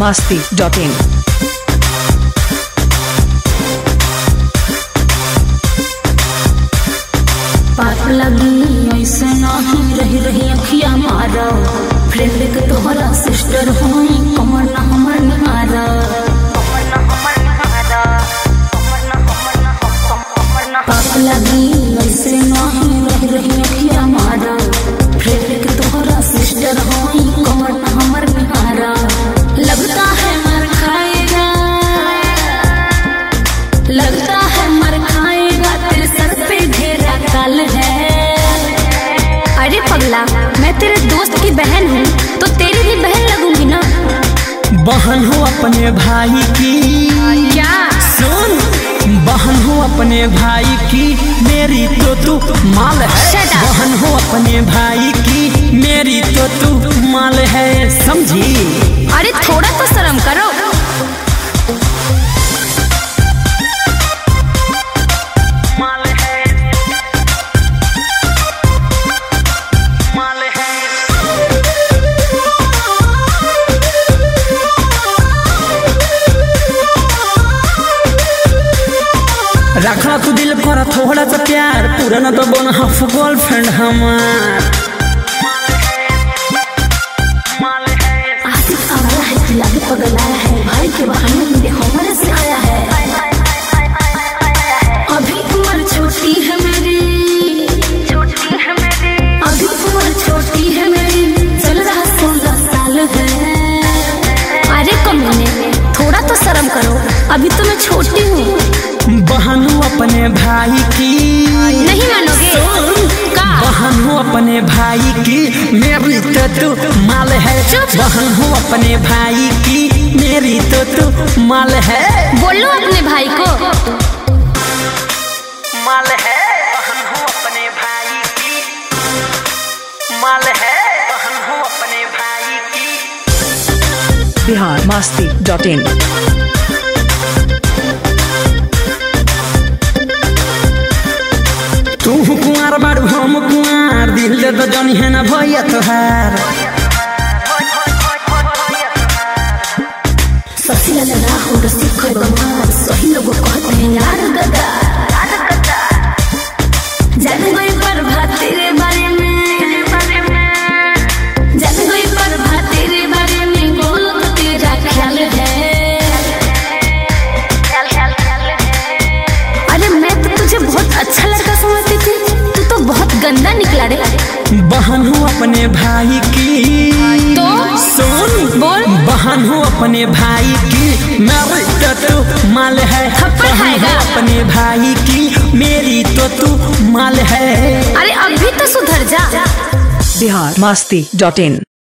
biharmasti.in। पाप लगी ऐसे नहीं रही रही अखिया मारा फ्रेंड के तोहरा सिस्टर होई कमर न हमर निहारा पाप लगी ऐसे नहीं रही रही अखिया मारा फ्रेंड के तोहरा सिस्टर होई कमर न हमर निहारा लगता है मर खाएगा लगता है मर खाएगा तेरे सर पे घेरा काल है। अरे पगला मैं तेरे दोस्त की बहन हूँ तो तेरी भी बहन लगूंगी ना। बहन हो अपने भाई की क्या सुन बहन हो अपने भाई की मेरी तो तू माल है। बहन हो अपने भाई की मेरी तो तू माल है समझी। अरे थोड़ा तो शर्म करो। रखा तू दिल पर थोड़ा सा प्यार पूरा न तो बन हाफ गर्लफ्रेंड हमार। आशिक आवारा है दिलागे पगलाया है भाई के बहाने मेरे हमारे से आया है। अभी उम्र छोटी है मेरी अभी उम्र छोटी है मेरी चल रहा 16 साल है। अरे कमीने थोड़ा तो शर्म करो अभी तो मैं छोटी हूँ। बहन हो अपने भाई की नहीं मानोगे का? बहन हो अपने भाई की मेरी तो तू माल है। बहन हो अपने भाई की मेरी तो तू माल है। बोलो अपने भाई को माल है। बहन हो अपने भाई की माल है। बहन हो अपने भाई की biharmasti.in। तू कुंवर बारू हम कुंवर दिल दे तो जानी है ना भैया तोहार। सबसे लगा हो रसी कोई बमार सही लोगों कहते हैं यार गदा जान गई पर बात तेरे बारे में जान गई पर बात तेरे बारे में बोलो तो तेरा ख्याल है। अरे मैं तो तुझे बहुत अच्छा लड़का समझती थी तू तो बहुत गंदा निकला रे। बहन हो अपने भाई की तो सुन बोल बहन हो अपने भाई की मेरी तो तू माल है। थप्पड़ बहन खाएगा। हो अपने भाई की मेरी तो तू माल है। अरे अभी तो सुधर जा। biharmasti.in।